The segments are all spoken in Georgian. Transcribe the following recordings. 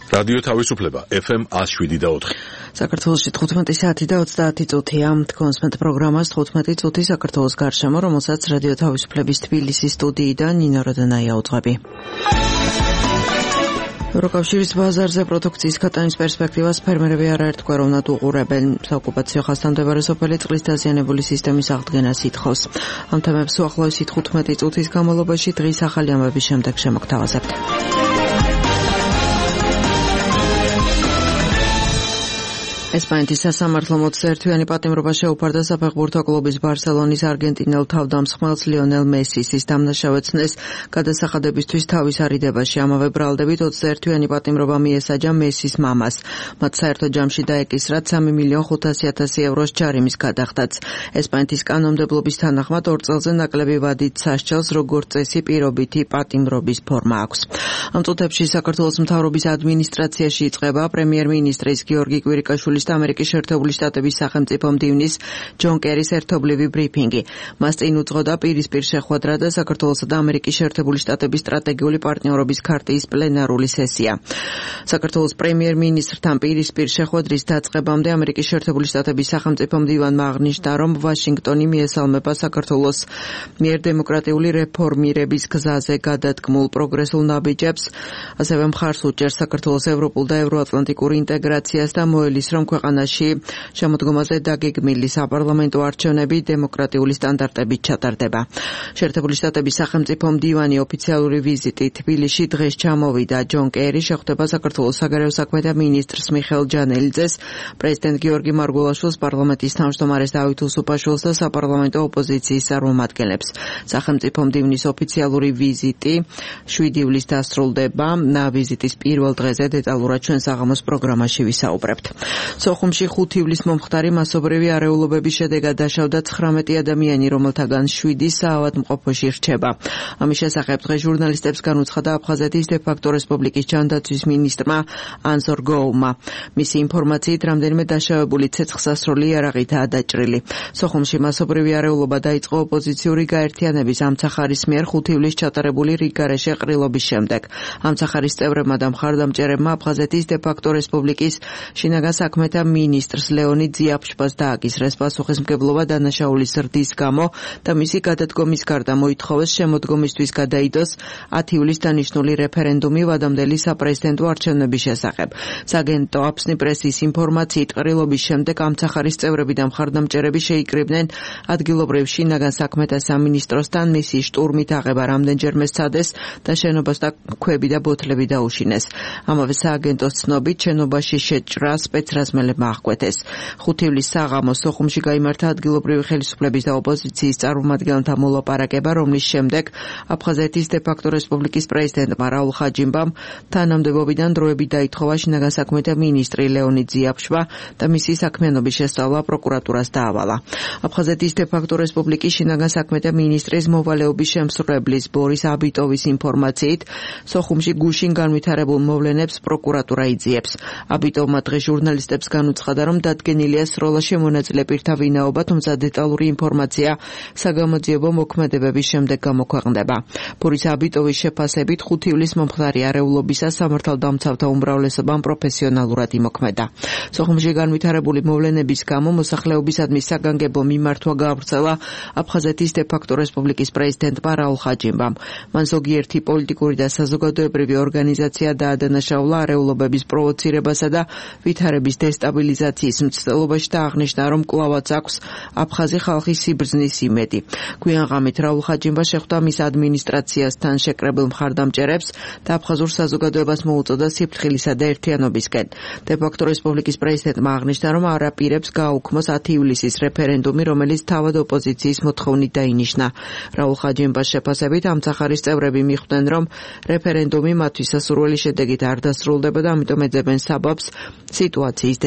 რადიო თავისუფლება FM 107.4. საქართველოში 15 საათი და 30 წუთია. კონსმენტ პროგრამას 15 წუთი საქართველოს გარშემო, რომელსაც რადიო თავისუფლების თბილისის სტუდიიდან ნინო როდანაია უძღვები. ევროკავშირის ბაზარზე პროდუქციის გატანის პერსპექტივას ფერმერები არაერთგვაროვნად უყურებენ. საოკუპაციო ხასთან მდებარე სოფელი წყლის დაზიანებული სისტემის აღდგენას ითხოვს. ამ თემებს უახლოესი 15 წუთის განმავლობაში დღის ახალი ამბების შემდეგ შემოგთავაზებთ. ესპანეთის სასამართლო 21-იანი პატიმრობა შეუფარდა საფეხბურთო კლუბის ბარსელონის არგენტინელ თავდამსხმელს ლიონელ მესის. ის დამნაშავეცნეს გადასახადებისთვის თავის არიდებაში. ამავე ბრალდებით 21-იანი პატიმრობა მიესაჯა მესის მამას. მათ საერთო ჯამში დაეკისრა 3.500.000 ევროს ჯარიმის გადახდაც. ესპანეთის კანონმდებლობის თანახმად 2 წელზე ნაკლები ვადით სასჯელს, როგორც წესი პირობითი პატიმრობის ფორმა აქვს. ამ წუთებში საქართველოს მთავრობის ადმინისტრაციაში იწყება პრემიერ-მინისტრის გიორგი კვირიკაშვილის და ამერიკის შეერთებული შტატების სახელმწიფო მდივნის ჯონ კერის ერთობლივი ბრიფინგი. მას წინ უძღოდა პირისპირ შეხვედრა და საქართველოსა და ამერიკის შეერთებული შტატების სტრატეგიული პარტნიორობის ქარტიის პლენარული სესია. საქართველოს პრემიერ-მინისტრთან პირისპირ შეხვედრის დაწყებამდე ამერიკის შეერთებული შტატების სახელმწიფო მდივანმა აღნიშნა, რომ ვაშინგტონი მიესალმება საქართველოს მიერ დემოკრატიული რეფორმირების გზაზე გადადგმულ პროგრესულ ნაბიჯებს, ასევე მხარს უჭერს საქართველოს ევროპულ და ევროატლანტიკურ ინტეგრაციას და მოელის, რომ ქვეყანაში შემოდგომაზე დაგეგმილი საპარლამენტო არჩევნები დემოკრატიული სტანდარტებით ჩატარდება. შეერთებული შტატების სახელმწიფო მდივანი ოფიციალური ვიზიტი თბილისში დღეს ჩამოვიდა. ჯონ კერი შეხვდება საქართველოს საგარეო საქმეთა მინისტრს მიხეილ ჯანელიძეს, პრეზიდენტ გიორგი მარგველაშვილს, პარლამენტის თავმჯდომარეს დავით უსუპაშვილს და საპარლამენტო ოპოზიციის წარმომადგენლებს. სახელმწიფო მდივნის ოფიციალური ვიზიტი 7 ივლისს დასრულდება. ვიზიტის პირველ დღეზე დეტალურად ჩვენ საღამოს პროგრამაში ვისაუბრებთ. სოხუმში 5 ივლისს მომხდარი მასობრივი არეულობების შედეგად დაშავდა 19 ადამიანი, რომელთაგან 7 საავადმყოფოში რჩება. ამის შესახებ დღეს ჟურნალისტებს განუცხადა აფხაზეთის დე-ფაქტო რესპუბლიკის ჯანდაცვის მინისტრმა ანზორ გოუმმა. მისი ინფორმაციით, რამდენიმე დაშავებული ცეცხლსასროლი იარაღითაა დაჭრილი. სოხუმში მასობრივი არეულობა დაიწყო ოპოზიციური გაერთიანების ამცახარის მიერ 5 ივლისს ჩატარებული რიგგარეშე ყრილობის შემდეგ. ამცახარის წევრებმა და მხარდამჭერებმა აფხაზეთის დე-ფაქტო რესპუბლიკის შინაგან საქმეთა მინისტრს ლეონიდ ძიაფშბას დააკისრეს პასუხისმგებლობა დანაშაულის ზრდის გამო და მისი გადადგომის გარდა მოითხოვეს შემოდგომისთვის გადაიდოს 10 ივლისს დანიშნული რეფერენდუმი ვადამდელი საპრეზიდენტო არჩევნების შესახებ. სააგენტო აფსნი პრესის ინფორმაციით, ყრილობის შემდეგ ამცახარის წევრები და მხარდამჭერები შეიკრიბნენ ადგილობრივ შინაგან საქმეთა სამინისტროსთან. მისი შტურმით აღება რამდენჯერმე სცადეს და შენობას და ქვები და ბოთლები დაუშინეს. ამავე სააგენტოს ცნობით, შენობაში შეჭრა სპეცრაზმელებმა აღკვეთეს. 5 ივლისს საღამოს სოხუმში გაიმართა ადგილობრივი ხელისუფლების და ოპოზიციის წარმომადგენელთა მოლაპარაკება, რომლის შემდეგ აფხაზეთის დე-ფაქტო რესპუბლიკის პრეზიდენტმა რაულ ხაჯიმბამ თანამდებობიდან დროებით დაითხოვა შინაგან საქმეთა მინისტრი ლეონიდ ძიაფშბა და მისი საქმიანობის შესწავლა პროკურატურას დაავალა. აფხაზეთის დე-ფაქტო რესპუბლიკის შინაგან საქმეთა მინისტრის მოვალეობის შემსრულებლის ბორის აბიტოვის ინფორმაციით, სოხუმში გუშინ განვითარებულ მოვლენებს პროკურატურა იძიებს. აბიტოვმა დღეს ჟურნალისტებს განუცხადა, რომ დადგენილია სროლაში მონაწილე პირთა ვინაობა, თუმცა დეტალური ინფორმაცია საგამოძიებო მოქმედებების შემდეგ გამოქვეყნდება. ბორის აბიტოვის შეფასებით 5 ივლისს მომხდარი არეულობისას სამართალდამცავთა უმრავლესობამ პროფესიონალურად იმოქმედა. სოხუმში განვითარებული მოვლენების გამო მოსახლეობისადმი საგანგებო მიმართვა გაავრცელა აფხაზეთის დე-ფაქტო რესპუბლიკის პრეზიდენტმა რაულ ხაჯიმბამ. მან ზოგიერთი პოლიტიკური და საზოგადოებრივი ორგანიზაცია დაადანაშაულა არეულობების პროვოცირებასა და ვითარების დესტაბილიზაციის მცდელობაში და აღნიშნა, რომ კვლავაც აქვს აფხაზი ხალხის სიბრძნის იმედი. გვიან ღამით რაულ ხაჯიმბა შეხვდა მის ადმინისტრაციასთან შეკრებილ მხარდამჭერებს და აფხაზურ საზოგადოებას მოუწოდა სიფრთხილისა და ერთიანობისკენ. დე-ფაქტო რესპუბლიკის პრეზიდენტმა აღნიშნა, რომ არ აპირებს გააუქმოს 10 ივლისის რეფერენდუმი, რომელიც თავად ოპოზიციის მოთხოვნით დაინიშნა. რაულ ხაჯიმბას შეფასებით, ამცახარის წევრები მიხვდნენ, რომ რეფერენდუმი მათთვის სასურველი შედეგით არ დასრულდება და ამიტომ ეძებენ საბაბს სიტუაციის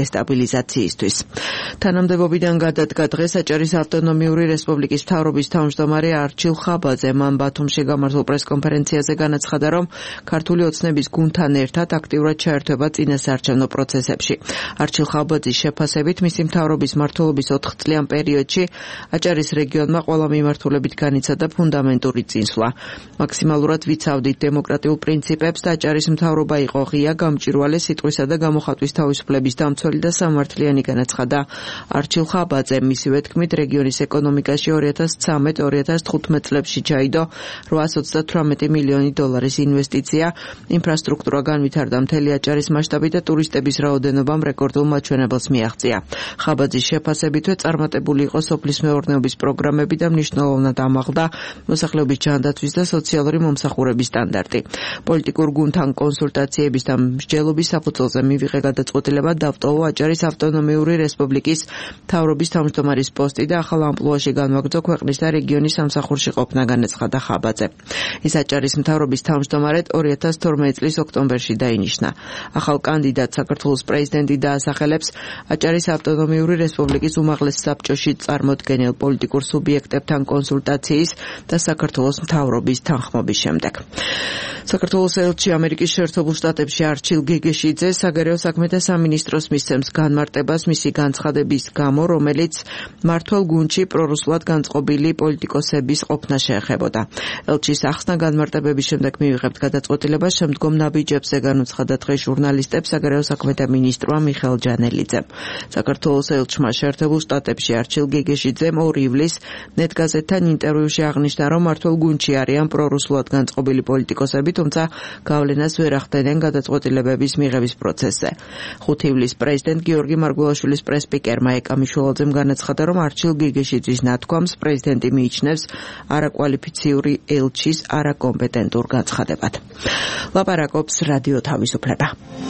დესტაბილიზაციისთვის. თანამდებობიდან გადადგა დღეს აჭარის ავტონომიური რესპუბლიკის მთავრობის თავმჯდომარე არჩილ ხაბაძე. მან ბათუმში გამართულ პრესკონფერენციაზე განაცხადა, რომ ქართული ოცნების გუნდთან ერთად აქტიურად ჩაერთვება წინასაარჩევნო პროცესებში. არჩილ ხაბაძის შეფასებით მისი მთავრობის მმართველობის 4 წლიან პერიოდში აჭარის რეგიონმა ყველა მიმართულებით განიცადა ფუნდამენტური წინსვლა. მაქსიმალურად ვიცავდით დემოკრატიულ პრინციპებს და აჭარის მთავრობა იყო ღია, გამჭვირვალე, სიტყვისა და გამოხატვის თავისუფლების დამცველი და სამართლიანი, განაცხადა არჩილ ხაბაძე. მისივე თქმით, რეგიონის ეკონომიკაში 2013-2015 წლებში ჩაიდო 838 მილიონი დოლარის ინვესტიცია, ინფრასტრუქტურა განვითარდა მთელი აჭარის მასშტაბით და ტურისტების რაოდენობამ რეკორდულ მაჩვენებელს მიაღწია. ხაბაძის შეფასებითვე წარმატებული იყო სოფლის მეურნეობის პროგრამები და მნიშვნელოვნად ამაღლდა მოსახლეობის ჯანდაცვის და სოციალური მომსახურების სტანდარტი. პოლიტიკურ გუნდთან კონსულტაციების და მსჯელობის საფუძველზე მივიღე გადაწყვეტილება დავტოვო აჭარის ავტონომიური რესპუბლიკის მთავრობის თავმჯდომარის პოსტი და ახალ ამპლუაში განვაგრძო ქვეყნის და რეგიონის სამსახურში ყოფნა, განაცხადა ხაბაძე. ის აჭარის მთავრობის თავმჯდომარედ 2012 წლის ოქტომბერში დაინიშნა. ახალ კანდიდატს საქართველოს პრეზიდენტი დაასახელებს აჭარის ავტონომიური რესპუბლიკის უმაღლეს საბჭოში წარმოდგენილ პოლიტიკურ სუბიექტებთან კონსულტაციის და საქართველოს მთავრობის თანხმობის შემდეგ. საქართველოს ელჩი ამერიკის შეერთებულ შტატებში არჩილ გეგეშიძე საგარეო საქმეთა სამინისტროს მისცემს განმარტებას მისი განცხადების გამო, რომელიც მმართველ გუნდში პრორუსულად განწყობილი პოლიტიკოსების ყოფნა შეეხებოდა. ელჩის ახსნა განმარტებების შემდეგ მივიღებთ გადაწყვეტილებას შემდგომ ნაბიჯებზე, განუცხადა დღეს ჟურნალისტებს საგარეო საქმეთა მინისტრმა მიხეილ ჯანელიძემ. საქართველოს ელჩმა შეერთებულ შტატებში არჩილ გეგეშიძემ 2 ივლისს ნეტგაზეთთან ინტერვიუში აღნიშნა, რომ მმართველ გუნდში არიან პრორუსულად განწყობილი პოლიტიკოსები, თუმცა გავლენას ვერ ახდენენ გადაწყვეტილებების მიღების პროცესზე. 5 ივლისს პრეზიდენტ გიორგი მარგველაშვილის პრესპიკერმა ეკა მიშველაძემ განაცხადა, რომ არჩილ გეგეშიძის ნათქვამს პრეზიდენტი მიიჩნევს არაკვალიფიციური ელჩის არაკომპეტენტურ განცხადებად. ლაპარაკობს რადიო თავისუფლება.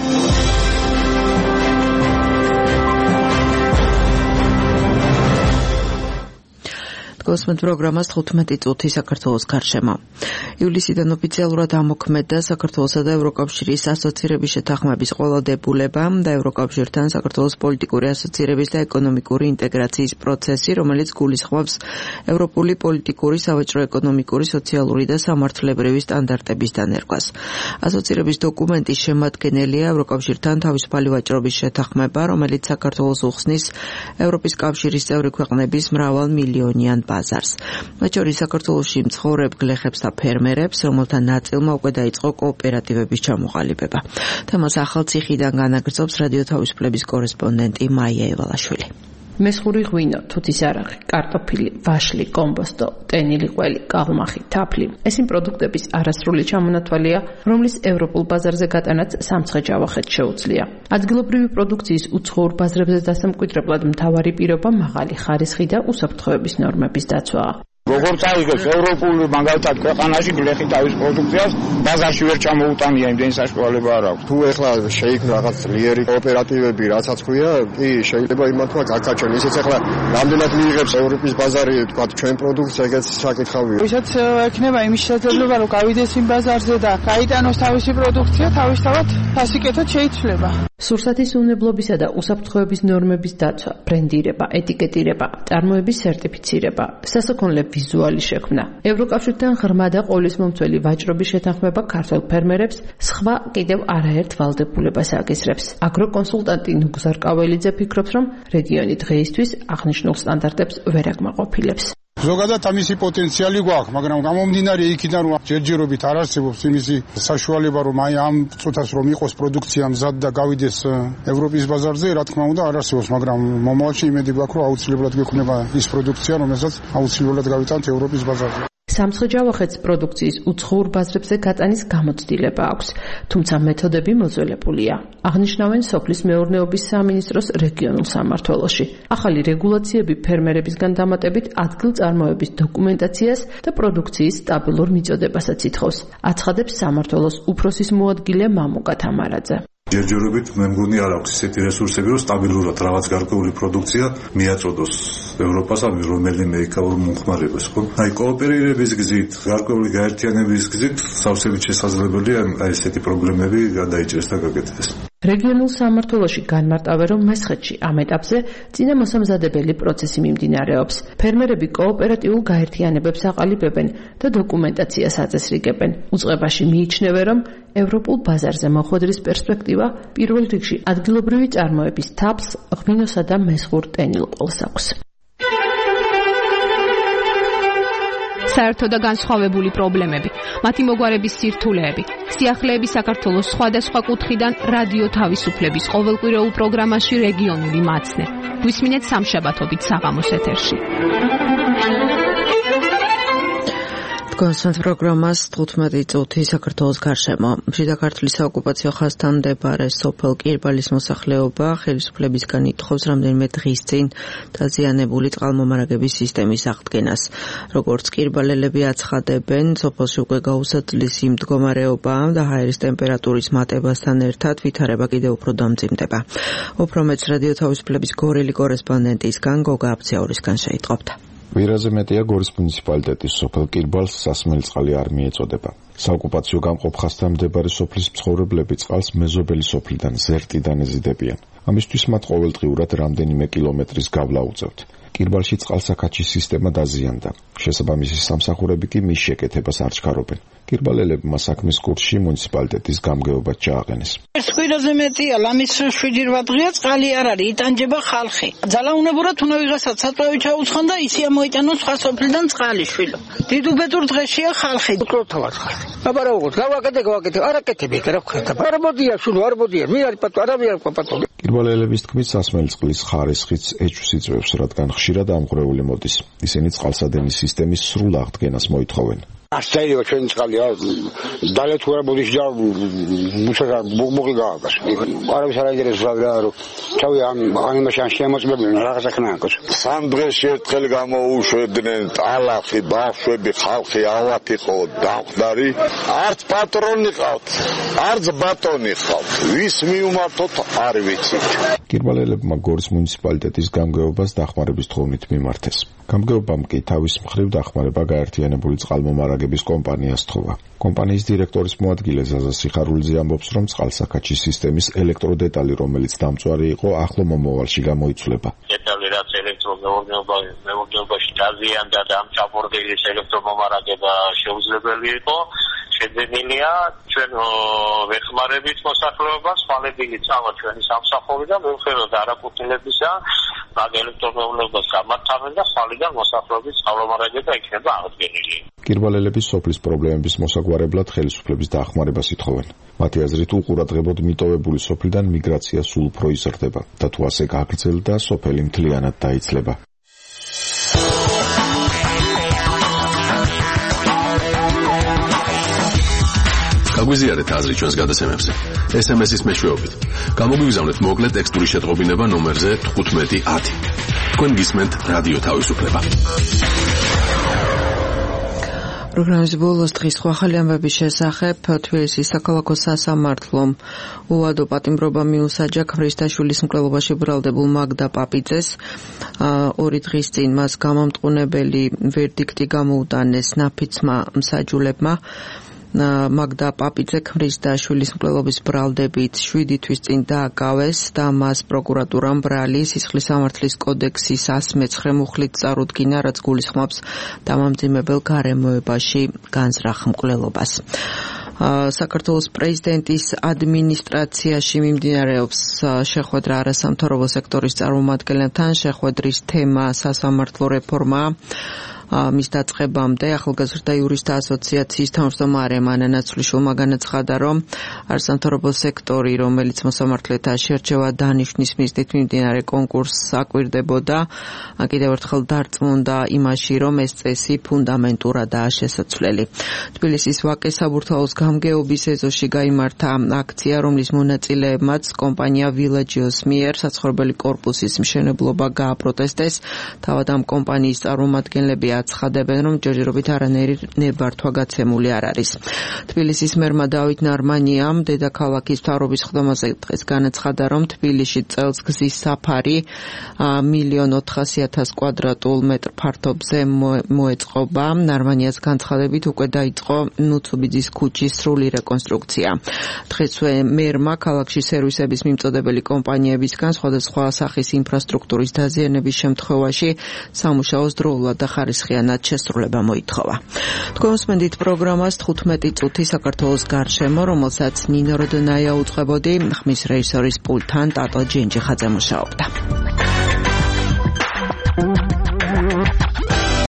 გოსმენთ პროგრამას 15 წუთი საქართველოს გარშემო. ივლისიდან ოფიციალურად ამოქმედდა საქართველოსა და ევროკავშირის ასოცირების შეთანხმების ყველა დებულება და ევროკავშირთან საქართველოს პოლიტიკური ასოცირების და ეკონომიკური ინტეგრაციის პროცესი, რომელიც გულისხმობს ევროპული პოლიტიკური, სავაჭრო-ეკონომიკური, სოციალური და სამართლებრივი სტანდარტების დანერგვას. ასოცირების დოკუმენტის შემადგენელია ევროკავშირთან თავისუფალი ვაჭრობის შეთანხმება, რომელიც საქართველოს უხსნის ევროპის კავშირის წევრი ქვეყნების მრავალ მილიონიან ბაზარს. მათ შორის საქართველოში მცხოვრებ გლეხებს და ფერმერებს, რომელთა ნაწილმა უკვე დაიწყო კოოპერატივების ჩამოყალიბება. თემას ახალციხიდან განაგრძობს რადიო თავისუფლების კორესპონდენტი მაია ევალაშვილი. მესხური ღვინო, თუთის არაღი, კარტოფილი, ვაშლი, კომბოსტო, ტენილი ყველი, კალმახი, თაფლი. ეს იმ პროდუქტების არასრული ჩამონათვალია, რომლის ევროპულ ბაზარზე გატანაც სამცხე-ჯავახეთს შეუძლია. ადგილობრივი პროდუქციის უცხოურ ბაზრებზე დასამკვიდრებლად მთავარი პირობა მაღალი ხარისხი და უსაფრთხოების ნორმების დაცვაა. როგორც აიგებს ევროპულ მაგალითად ქვეყანაში გლეხი თავის პროდუქციას ბაზარში ვერ ჩამოუტანია, იმდენი საშუალება არ აქვს. თუ ეხლა შეიქმნა რაღაც ძლიერი კოოპერატივები, რასაც ქვია, კი შეიძლება იმათმა გაკაჩონ. ისიც ეხლა რამდენად მიიღებს ევროპის ბაზარი, თქვა ჩვენ პროდუქცია, ეგეც საკითხავია. ვისაც ექნება იმის შესაძლებლობა, რომ გავიდეს იმ ბაზარზე და გაიტანოს თავისი პროდუქცია, თავისთავად ფასიკეთად შეიცვლება. სურსათის უნებლობისა და უსაფრთხოების ნორმების დაცვა, ბრენდირება, ეტიკეტირება, წარმოების სერტიფიცირება, სასაქონლე ვიზუალი შექმნა. ევროკავშირთან ღრმა და ყოვლისმომცველი ვაჭრობის შეთანხმება ქართველ ფერმერებს სხვა კიდევ არაერთ ვალდებულებას აგისრებს. აგროკონსულტანტი ნუგზარ კაველიძე ფიქრობს, რომ რეგიონი დღეისთვის აღნიშნულ სტანდარტებს ვერ აკმაყოფილებს. ზოგადად ამისი პოტენციალი გვაქვს, მაგრამ გამომდინარე იქიდან რომ ჯერჯერობით არ არსებობს იმისი საშუალება, რომ აი ამ წუთას რომ იყოს პროდუქცია მზად და გავიდეს ევროპის ბაზარზე, რა თქმა უნდა არ არსებობს, მაგრამ მომავალში იმედი გვაქვს, რომ აუცილებლად გექნება ის პროდუქცია, რომელსაც აუცილებლად გავიტანთ ევროპის ბაზარზე. სამცხე-ჯავახეთს პროდუქციის უცხოურ ბაზრებზე გატანის გამოცდილება აქვს, თუმცა მეთოდები მოძველებულია. აღნიშნავენ სოფლის მეურნეობის სამინისტროს რეგიონულ სამმართველოში. ახალი რეგულაციები ფერმერებისგან დამატებით ადგილწარმოების დოკუმენტაციას და პროდუქციის სტაბილურ მიწოდებასაც ითხოვს. აცხადებს სამმართველოს უფროსის მოადგილე მამუკა თამარაძე. ჯერჯერობით მე მგონი არ აქვს ისეთი რესურსები, რომ სტაბილურად რაღაც გარკვეული პროდუქცია მიაწოდოს ევროპას, ამ რომელიმე ეკაურ მომხმარებას, ხო? აი კოოპერირების გზით, გარკვეული გაერთიანების გზით სავსებით შესაძლებელია აი ესეთი პრობლემები გადაიჭრეს და გაკეთდეს. რეგიონულ სამმართველოში განმარტავენ, რომ მესხეთში ამ ეტაპზე წინა მოსამზადებელი პროცესი მიმდინარეობს. ფერმერები კოოპერატიულ გაერთიანებებს აყალიბებენ და დოკუმენტაციას აწესრიგებენ. უწყებაში მიიჩნევენ, რომ ევროპულ ბაზარზე მოხვედრის პერსპექტივა პირველ რიგში ადგილობრივი წარმოების თაფლს, ღვინოსა და მესხურ ტენილყოლს აქვს. საერთო და განსხვავებული პრობლემები, მათი მოგვარების სირთულეები, სიახლეები საქართველოს სხვადასხვა კუთხიდან რადიო თავისუფლების ყოველკვირეულ პროგრამაში რეგიონული მაცნე. გვისმინეთ სამშაბათობით საღამოს ეთერში. კონსტანტ პროგრამას 15 წუთი საქართველოს გარშემო. შიდა ქართლის საოკუპაციო ხაზთან მდებარე სოფელ კირბალის მოსახლეობა ხელისუფლებისგან ითხოვს რამდენიმე დღის წინ დაზიანებული წყალმომარაგების სისტემის აღდგენას. როგორც კირბალელები აცხადებენ, სოფელში უკვე გაუსაძლის იმ მდგომარეობა და ჰაერის ტემპერატურის მატებასთან ერთად ვითარება კიდევ უფრო დამძიმდება. უფრო მეტს რადიო თავისუფლების გორელი კორესპონდენტისგან გოგა აბზიაურისგან შეიტყობთ. ვირაზე მეტია გორის მუნიციპალიტეტის სოფელ კირბალს სასმელი წყალი არ მიეწოდება. საოკუპაციო გამყოფ ხაზთან მდებარე სოფლის მცხოვრებლები წყალს მეზობელი სოფლიდან ზერტიდან ეზიდებიან. ამისთვის მათ ყოველდღიურად რამდენიმე კილომეტრის გავლა უწევთ. კირბალში წყალსაკაჩის სისტემა დაზიანდა. შესაბამისი სამსახურები კი მის შეკეთებას არ ჩქარობენ. კირბალელებმა საქმის კურსში მუნიციპალიტეტის გამგეობა ჩააყენეს. ვირაზე მეტია, ლამის 7-8 დღეა წყალი არ არის, იტანჯება ხალხი. ძალაუნებურად უნდა ვიღასაც საწვავი ჩაუცხან და ისი ამოიტანოს სხვა სოფლიდან წყალი შვილო. დიდუბედურ დღეშია ხალხი. უკლოთავად ხალხი. აბარაუღოთ, გავაკეთე, არაკეთები, რა ვქნა. არ მოდია, შვილო, არ მოდია, მე არ პატო, არა პატო. კირბალელების თქმით, სასმელი წყლის ხარისხიც ეჭვს იწვევს, რადგან ხშირად ამღვრეული მოდის. ისინი წყალსადენის სისტემის სრულ აღდგენას მოითხოვენ. ასწაიო ჩვენი წყალი დალე თუ არა მოდის და მუცა მოგი გააკას. არავის არ აინტერესებს რა რომ თავი ამ იმაში შემოწმებდნენ რაღაცა ხნაკოს. სამ დღეში ერთხელ გამოუშვებდნენ ტალახი, ბავშვები, ხალხი ავათი ხო დამხდარი. არც პატრონი ყავთ, არც ბატონი ყავთ. ვის მიუმართოთ არ ვიცით. კირბალელებმა გორის მუნიციპალიტეტის გამგეობას დახმარების თხოვნით მიმართეს. გამგეობამ კი თავის მხრივ დახმარება გაერთიანებული წყალმომარაგების კომპანიას თხოვა. კომპანიის დირექტორის მოადგილე ზაზა სიხარულიძე ამბობს, რომ წყალსაკაჩის სისტემის ელექტროდეტალი, რომელიც დამწვარი იყო, ახლო მომავალში გამოიცვლება. დეტალი რაც ელექტრომეურნეობაში დაზიანდა და ამ ჩამორგელის ელექტრომომარაგება შეუძლებელი იყო, შეძენილია ჩვენ ვეხმარებით მოსახლეობას, ხვალებილი წავა ჩვენი სამსახური და მიუხედავად არაკუთვნილებისა, მაგ ელექტრომეურნეობას გამართავენ და ხვალიდან მოსახლეობის წყალმომარაგება იქნება აღდგენილი. კირბალელების სოფლის პრობლემების მოსაგვარებლად ხელისუფლების დახმარებას ითხოვენ. მათი აზრით უყურადღებოდ მიტოვებული სოფლიდან მიგრაცია სულ უფრო იზრდება და თუ ასე გაგრძელდა, სოფელი მთლიანად დაიცლება. გაგვიზიარეთ აზრი ჩვენს გადაცემებზე. SMS-ის მეშვეობით. გამოგვიგზავნეთ მოკლე ტექსტური შეტყობინება ნომერზე 1510. თქვენ გისმენთ რადიო თავისუფლება. პროგრამის ბოლოს დღის სხვა ახალი ამბების შესახებ თბილისის საქალაქო სასამართლომ უვადო პატიმრობა მიუსაჯა ქმრისთაშვილის მკვლელობაში ბრალდებულ მაგდა პაპიძეს. 2 დღის წინ მას გამამტყუნებელი ვერდიქტი გამოუტანეს ნაფიცმა მსაჯულებმა. მაგდა პაპიძე ქმრისთაშვილის მკვლელობის ბრალდებით 7 თვის წინ დააკავეს და მას პროკურატურამ ბრალი სისხლის სამართლის კოდექსის 119 მუხლით წარუდგინა, რაც გულისხმობს დამამძიმებელ გარემოებაში განზრახ მკვლელობას. საქართველოს პრეზიდენტის ადმინისტრაციაში მიმდინარეობს შეხვედრა არასამთავრობო სექტორის წარმომადგენლებთან. შეხვედრის თემა სასამართლო რეფორმაა. მის დაწყებამდე ახალგაზრდა იურისტთა ასოციაციის თავმჯდომარე მანა ნაცვლიშვილმა განაცხადა, რომ არასამთავრობო სექტორი, რომელიც მოსამართლეთა შერჩევა დანიშვნის მიზნით მიმდინარე კონკურსს აკვირდებოდა, კიდევ ერთხელ დარწმუნდა იმაში, რომ ეს წესი ფუნდამენტურადაა შესაცვლელი. თბილისის ვაკეს საბურთალოს გამგეობის ეზოში გაიმართა აქცია, რომლის მონაწილეებმაც კომპანია ვილაჯიოს მიერ საცხოვრებელი კორპუსის მშენებლობა გააპროტესტეს. თავად ამ კომპანიის წარმომადგენლები აცხადებენ, რომ ჯერჯერობით არანაირი ნებართვა გაცემული არ არის. თბილისის მერმა დავით ნარმანიამ დედაქალაქის მთავრობის ხდომაზე დღეს განაცხადა, რომ თბილისში წელს გზის საფარი 1,400,000 კვადრატულ მეტრ ფართობზე მოეწყობა. ნარმანიას განცხადებით უკვე დაიწყო ნუცუბიძის ქუჩის სრული რეკონსტრუქცია. დღესვე მერმა ქალაქში სერვისების მიმწოდებელი კომპანიებისგან სხვადასხვა სახის ინფრასტრუქტურის დაზიანების შემთხვევაში სამუშაოს დროულად და ხარისხიანად შესრულება მოითხოვა. თქვენ უსმენთ პროგრამას 15 წუთი საქართველოს გარშემო, რომელსაც ნინო როდონაია უწყებოდი, ხმის რეჟისორის პულტთან ტატო ჯენჯიხაძე მუშაობდა.